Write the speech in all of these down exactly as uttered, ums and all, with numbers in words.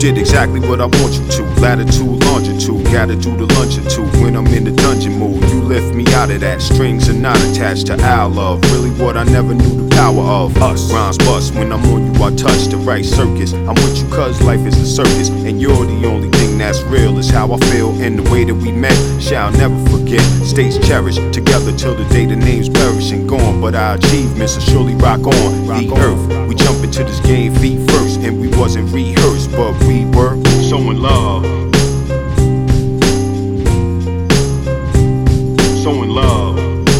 did exactly what I want you to. Latitude, longitude, gotta do the lunch or two. When I'm in the dungeon mood, you lift me out of that. Strings are not attached to our love. Really what I never knew the power of. Us rhymes bust when I'm on you, I touch the right circus. I'm with you cause life is a circus, and you're the only thing that's real. Is how I feel, and the way that we met shall never forget. Stays cherished together till the day the names perish and gone. But our achievements will surely rock on the earth. We jump into this game feet first, and we wasn't rehearsed, but we were so in love. So in love.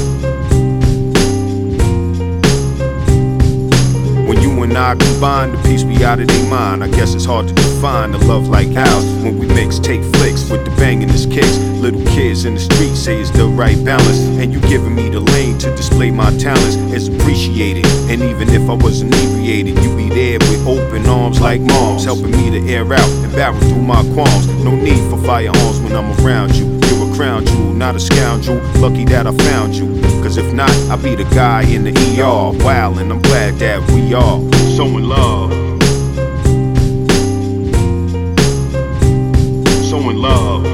When you and I combine, the peace be out of their mind. I guess it's hard to define a love like ours when we mix, take flicks with the banging this kicks. Little kids in the street say it's the right balance, and you giving me the lane to display my talents. It's appreciated, and even if I was inebriated, you be there with open arms like moms, helping me to air out and barrel through my qualms. No need for firearms when I'm around you. You're a crown jewel, not a scoundrel. Lucky that I found you, cause if not, I'll be the guy in the E R. Wow, and I'm glad that we are so in love. So in love.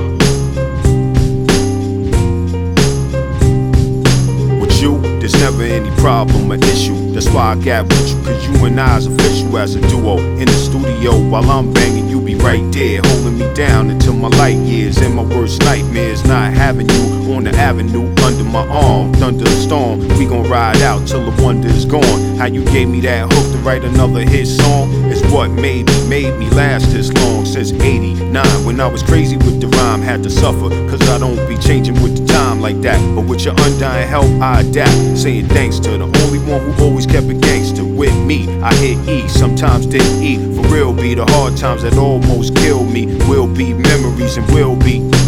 With you, there's never any problem or issue. That's why I got with you, cause you and I's official as a duo. In the studio while I'm banging, you be right there, holding me down until my light years and my worst nightmares. Not having you on the avenue under my arm. Thunderstorm, we gon' ride out till the wonder is gone. How you gave me that hook to write another hit song is what made me, made me last this long. Since eighty-nine, when I was crazy with the rhyme, had to suffer, cause I don't be changing with the time like that. But with your undying help, I adapt, saying thanks to the only one who always kept it gangster with me. I hit E, sometimes didn't eat. For real be the hard times that almost killed me. Will be memories and will be